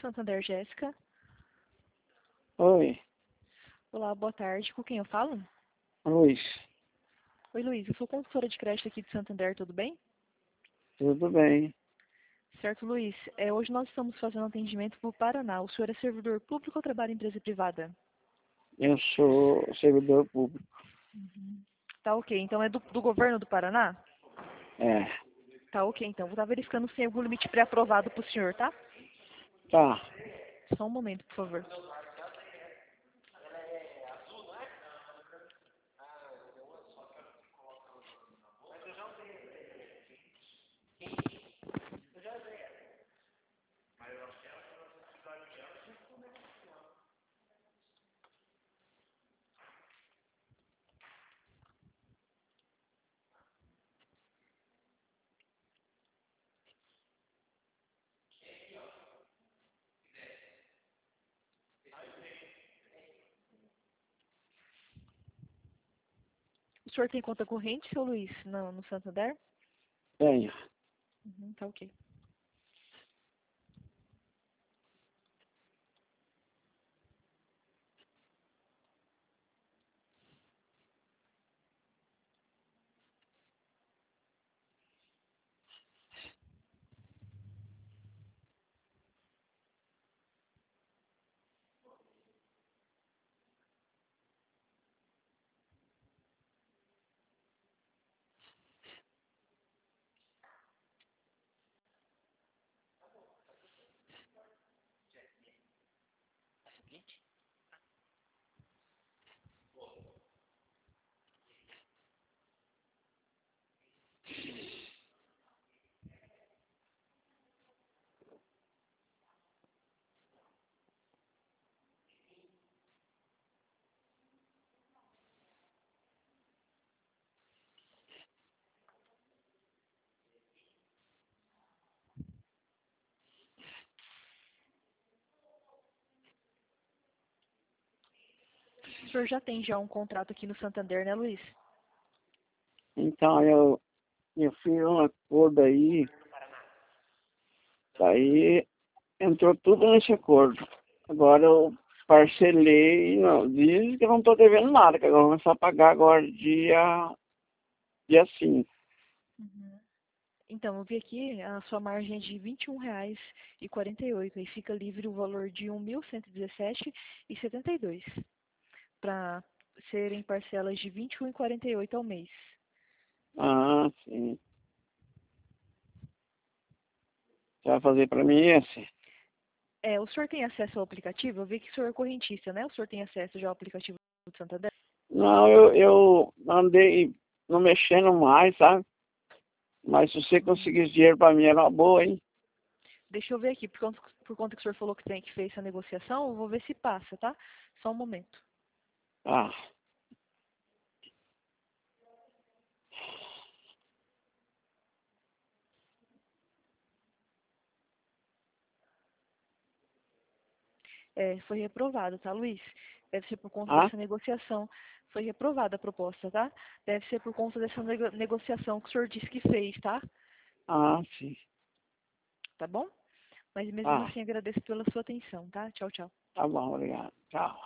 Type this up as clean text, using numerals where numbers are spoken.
Santander, Jéssica. Oi, Olá, boa tarde. Com quem eu falo? Luiz, Oi, Luiz. Eu sou consultora de crédito aqui de Santander, tudo bem? tudo bem? Certo, Luiz. Hoje nós estamos fazendo atendimento para o Paraná. O senhor é servidor público ou trabalha em empresa privada? Eu sou servidor público. Tá ok. Então é do governo do Paraná? É, Tá ok, então. Vou estar verificando se tem algum limite pré-aprovado para o senhor, tá? tá. Só um momento, por favor. O senhor tem conta corrente, seu Luiz, no Santander? Tenho. Tá ok. O senhor já tem um contrato aqui no Santander, né, Luiz? Então, eu fiz um acordo aí, daí entrou tudo nesse acordo. Agora eu parcelei, não, diz que eu não estou devendo nada, que eu vou começar a pagar agora dia 5. Então, eu vi aqui a sua margem é de R$ 21,48. Aí fica livre o valor de R$ 1.117,72 para serem parcelas de R$ 21,48 ao mês. Ah, sim. Você vai fazer para mim esse? O senhor tem acesso ao aplicativo? Eu vi que o senhor é correntista, né? O senhor tem acesso já ao aplicativo do Santander? Não, eu andei não mexendo mais, sabe? Mas se você conseguisse dinheiro para mim, era uma boa, hein? Deixa eu ver aqui, por conta que o senhor falou que fez essa negociação, eu vou ver se passa, tá? Só um momento. Ah, Foi reprovado, tá, Luiz? Deve ser por conta ah, dessa negociação. Foi reprovada a proposta, tá? Deve ser por conta dessa negociação que o senhor disse que fez, tá? sim. Tá bom? Mas mesmo Ah, assim agradeço pela sua atenção, tá? Tchau, tchau. tá bom, obrigado. Tchau.